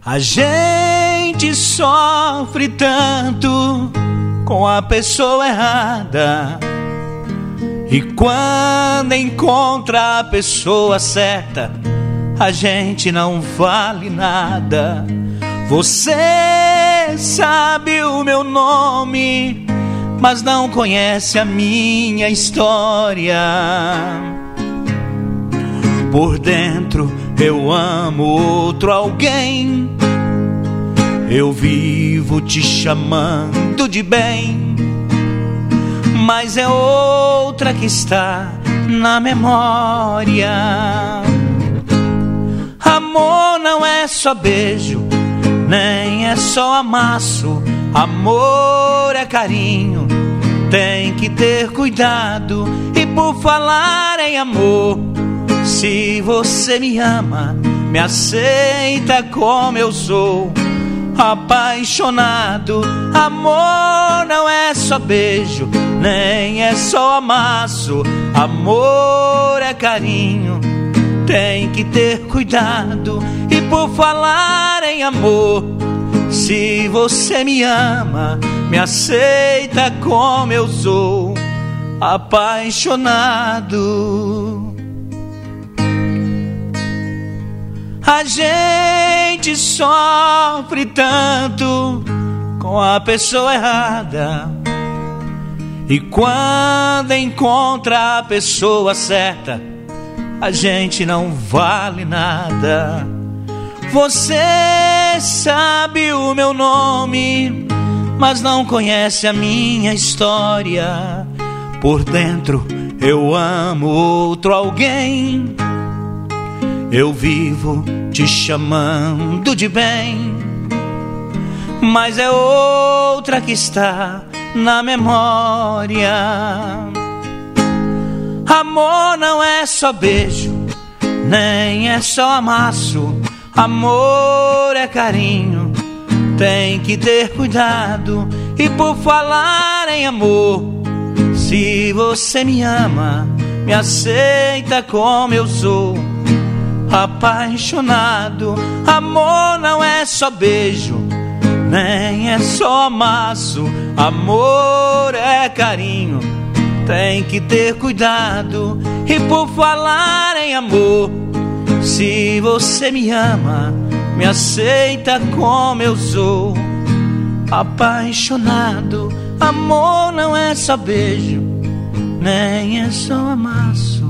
A gente sofre tanto com a pessoa errada, e quando encontra a pessoa certa, a gente não vale nada. Você sabe o meu nome, mas não conhece a minha história. Por dentro eu amo outro alguém, eu vivo te chamando de bem, mas é outra que está na memória. Amor não é só beijo, nem é só amasso. Amor é carinho, tem que ter cuidado. E por falar em amor, se você me ama, me aceita como eu sou, apaixonado. Amor não é só beijo, nem é só amasso. Amor é carinho, tem que ter cuidado. E por falar em amor, se você me ama, me aceita como eu sou, apaixonado. A gente sofre tanto com a pessoa errada, e quando encontra a pessoa certa, a gente não vale nada. Você sabe o meu nome, mas não conhece a minha história. Por dentro eu amo outro alguém, eu vivo te chamando de bem, mas é outra que está na memória. Amor não é só beijo, nem é só amasso. Amor é carinho, tem que ter cuidado. E por falar em amor, se você me ama, me aceita como eu sou, apaixonado. Amor não é só beijo, nem é só amasso. Amor é carinho, tem que ter cuidado. E por falar em amor, se você me ama, me aceita como eu sou, apaixonado. Amor não é só beijo, nem é só amasso.